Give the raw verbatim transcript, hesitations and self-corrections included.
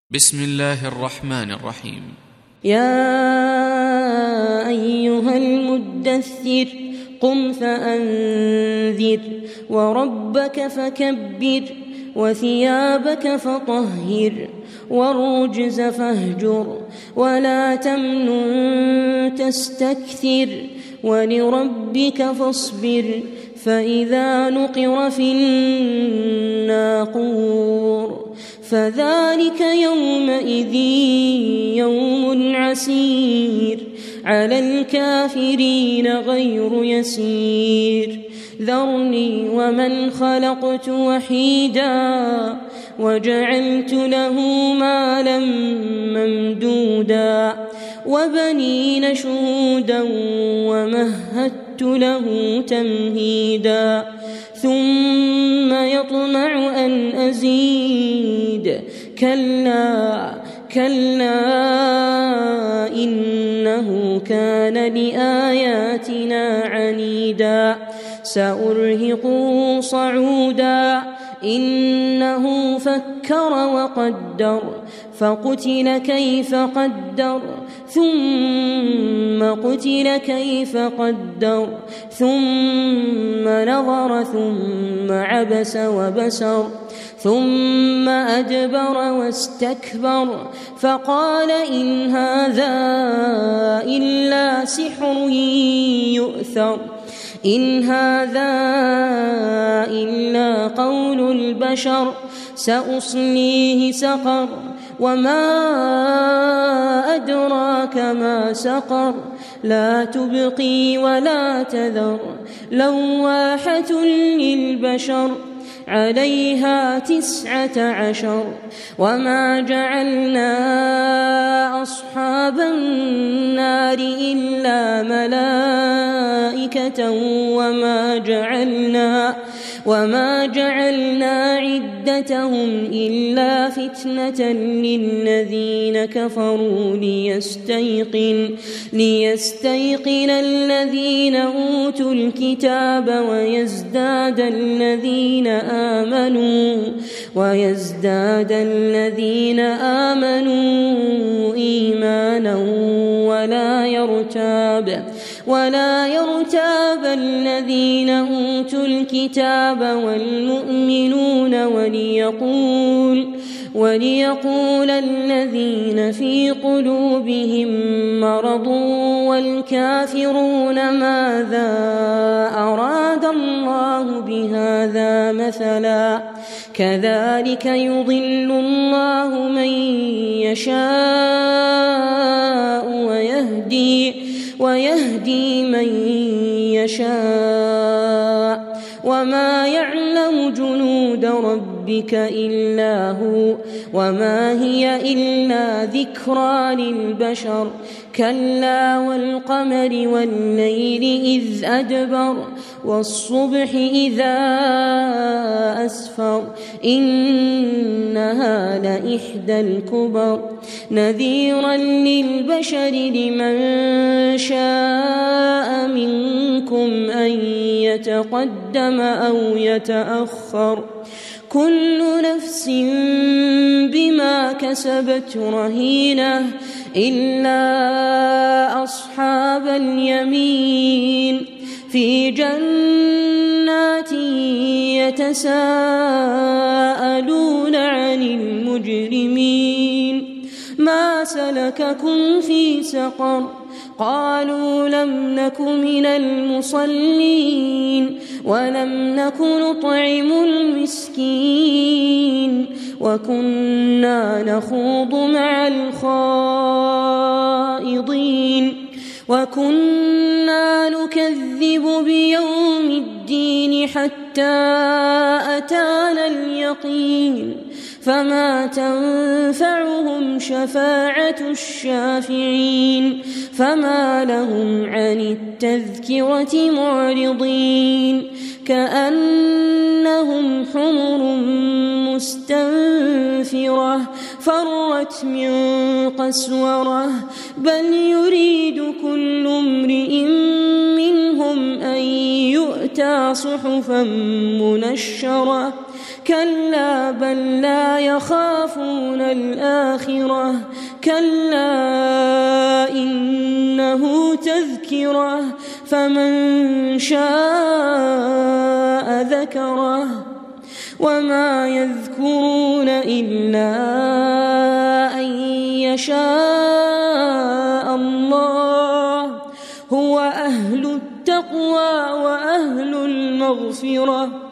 بسم الله الرحمن الرحيم. يا أيها المدثر قم فأنذر وربك فكبر وثيابك فطهر والرجز فاهجر ولا تمنن تستكثر ولربك فاصبر فإذا نقر في الناقور فذلك يومئذ يوم عسير على الكافرين غير يسير ذرني ومن خلقت وحيدا وجعلت له مالا ممدودا وبنين شهودا ومهدت له تمهيدا ثم يطمع أن أزيد كلا كلا إنه كان لآياتنا عنيدا سأرهقه صعودا إنه فكر وقدر فقتل كيف قدر ثم قتل كيف قدر ثم نظر ثم عبس وبسر ثم أدبر واستكبر فقال إن هذا إلا سحر يؤثر إن هذا إلا قول البشر سأصليه سقر وما أدراك ما سقر لا تبقي ولا تذر لواحة للبشر عليها تسعة عشر وما جعلنا أصحاب النار إلا ملائكة وما جعلنا وما جعلنا عدتهم إلا فتنة للذين كفروا ليستيقن ليستيقن الذين أوتوا الكتاب ويزداد الذين آمنوا ويزداد الذين آمنوا إيمانا ولا يرتاب ولا يرتاب الذين أوتوا الكتاب والمؤمنون وليقول وليقول الذين في قلوبهم مرض والكافرون ماذا أراد الله بهذا مثلا كذلك يضل الله من يشاء ويهدي ويهدي من يشاء وما يعلم جنود ربك إلا هو وما هي إلا ذكرى للبشر كلا والقمر والليل إذ أدبر والصبح إذا أسفر إنها لإحدى الكبر نذيرا للبشر لمن شاء منكم أن يتقدم أو يتأخر كل نفس بما كسبت رهينة إلا أصحاب اليمين في جنات يتساءلون عن المجرمين ما سلككم في سقر قالوا لم نك من المصلين ولم نك نطعم المسكين وكنا نخوض مع الخائضين وكنا نكذب بيوم الدين حتى أتانا اليقين فما تنفعهم شفاعة الشافعين فما لهم عن التذكرة معرضين كأنهم حمر مستنفرة فرت من قسورة بل يريد كل امرئ منهم أن يؤتى صحفا منشرة كلا بل لا يخافون الآخرة كلا إنه تذكرة فمن شاء ذكره وما يذكرون إلا أن يشاء الله هو أهل التقوى وأهل المغفرة